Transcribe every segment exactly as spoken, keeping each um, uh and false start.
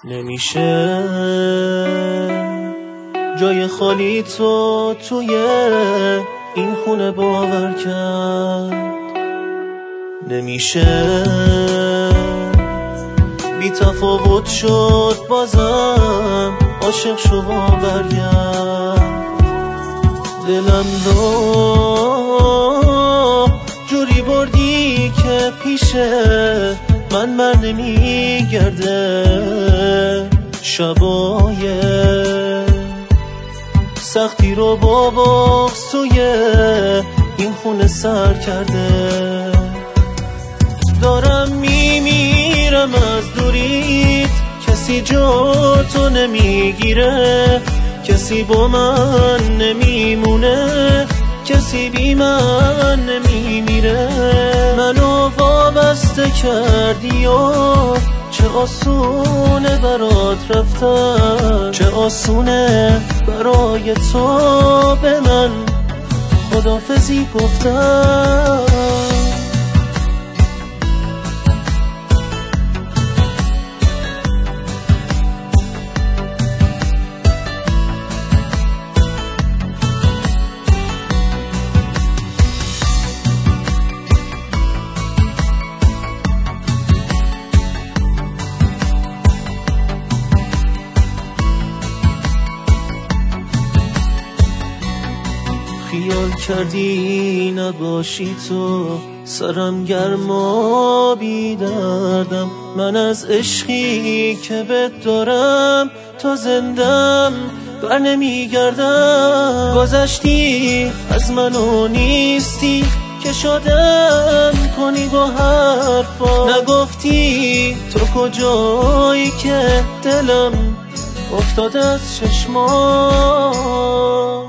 نمیشه جای خالی تو توی این خونه باور کرد. نمیشه بی تفاوت شد بازم عاشق شو و برگرد. دلم رو جوری بردی که پیشه من بر نمیگرده. شبای سختی رو با بغض توی این خونه سر کرده. دارم میمیرم از دوریت، کسی جا تو نمیگیره، کسی با من نمیمونه، کسی بی من نمیمیره. منو وابسته کردی و چه آسونه برات رفتن، چه آسونه برای تو به من خداحافظی گفتن. خیال کردی نباشی تو سرم گرما بی دردم. من از عشقی که بهت دارم تا زندم بر نمیگردم. گذشتی از منو نیستی که شدم کنی با حرفا. نگفتی تو کجایی که دلم افتاد از چشما.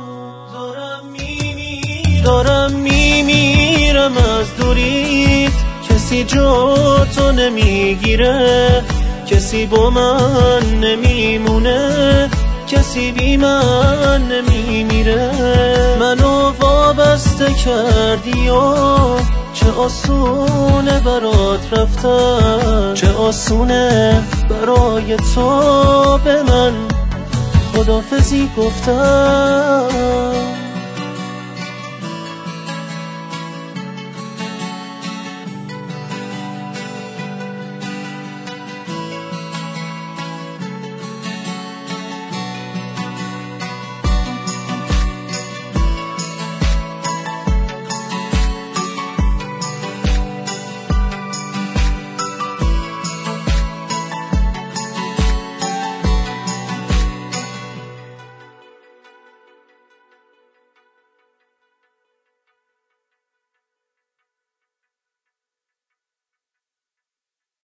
دارم میمیرم از دوریت، کسی جا تو نمیگیره، کسی با من نمیمونه، کسی بی من نمیمیره. منو وابسته کردی و چه آسونه برات رفتن، چه آسونه برای تو به من خداحافظی گفتن.